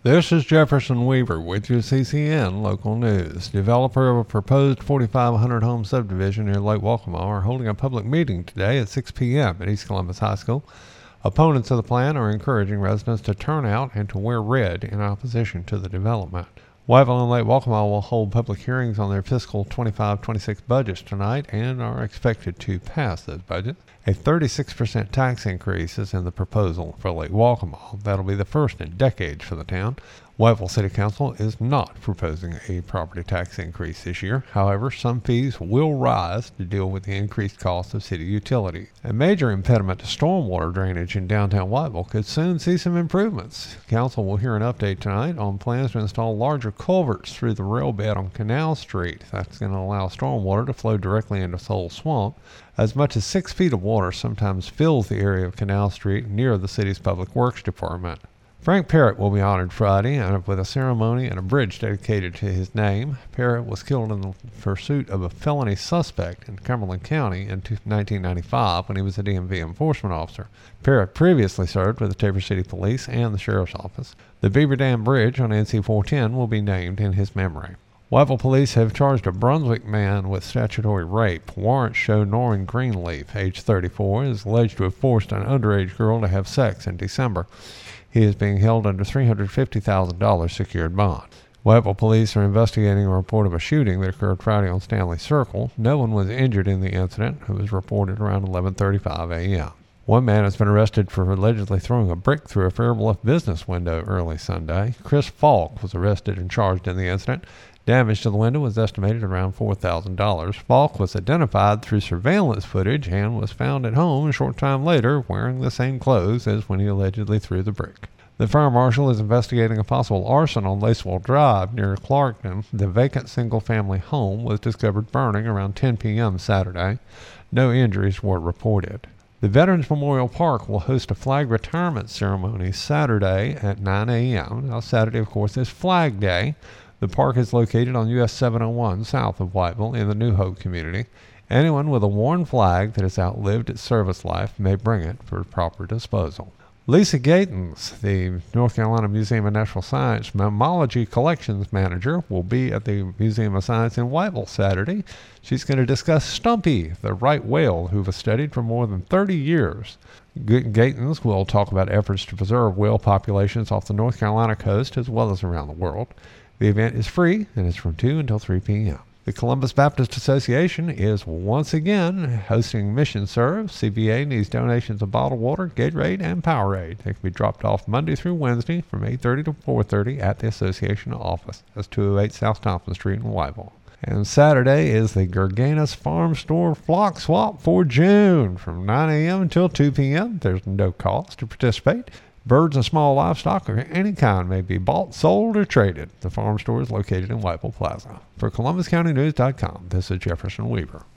This is Jefferson Weaver with your CCN Local News. Developer of a proposed 4,500 home subdivision near Lake Waccamaw are holding a public meeting today at 6 p.m. at East Columbus High School. Opponents of the plan are encouraging residents to turn out and to wear red in opposition to the development. Whiteville and Lake Waccamaw will hold public hearings on their fiscal 25-26 budgets tonight and are expected to pass those budgets. A 36% tax increase is in the proposal for Lake Waccamaw. That'll be the first in decades for the town. Whiteville City Council is not proposing a property tax increase this year. However, some fees will rise to deal with the increased cost of city utilities. A major impediment to stormwater drainage in downtown Whiteville could soon see some improvements. Council will hear an update tonight on plans to install larger culverts through the rail bed on Canal Street. That's going to allow stormwater to flow directly into Soul Swamp. As much as 6 feet of water sometimes fills the area of Canal Street near the city's Public Works Department. Frank Parrott will be honored Friday with a ceremony and a bridge dedicated to his name. Parrott was killed in the pursuit of a felony suspect in Cumberland County in 1995 when he was a DMV enforcement officer. Parrott previously served with the Tabor City Police and the Sheriff's Office. The Beaver Dam Bridge on NC 410 will be named in his memory. Whiteville police have charged a Brunswick man with statutory rape. Warrants show Norman Greenleaf, age 34, is alleged to have forced an underage girl to have sex in December. He is being held under $350,000 secured bond. Whiteville police are investigating a report of a shooting that occurred Friday on Stanley Circle. No one was injured in the incident. It was reported around 11:35 a.m. One man has been arrested for allegedly throwing a brick through a Fairbluff business window early Sunday. Chris Falk was arrested and charged in the incident. Damage to the window was estimated around $4,000. Falk was identified through surveillance footage and was found at home a short time later wearing the same clothes as when he allegedly threw the brick. The fire marshal is investigating a possible arson on Lacewell Drive near Clarkton. The vacant single-family home was discovered burning around 10 p.m. Saturday. No injuries were reported. The Veterans Memorial Park will host a flag retirement ceremony Saturday at 9 a.m. Now, Saturday, of course, is Flag Day. The park is located on US 701 south of Whiteville in the New Hope community. Anyone with a worn flag that has outlived its service life may bring it for proper disposal. Lisa Gatens, the North Carolina Museum of Natural Science Mammalogy Collections Manager, will be at the Museum of Science in Whiteville Saturday. She's going to discuss Stumpy, the right whale who was studied for more than 30 years. Gatens will talk about efforts to preserve whale populations off the North Carolina coast as well as around the world. The event is free and is from 2 until 3 p.m. The Columbus Baptist Association is once again hosting Mission Serve. CBA needs donations of bottled water, Gatorade, and Powerade. They can be dropped off Monday through Wednesday from 8:30 to 4:30 at the association office. That's 208 South Thompson Street in Whiteville. And Saturday is the Gerganus Farm Store Flock Swap for June from 9 a.m. until 2 p.m. There's no cost to participate. Birds and small livestock of any kind may be bought, sold, or traded. The farm store is located in Whiteville Plaza. For ColumbusCountyNews.com, this is Jefferson Weaver.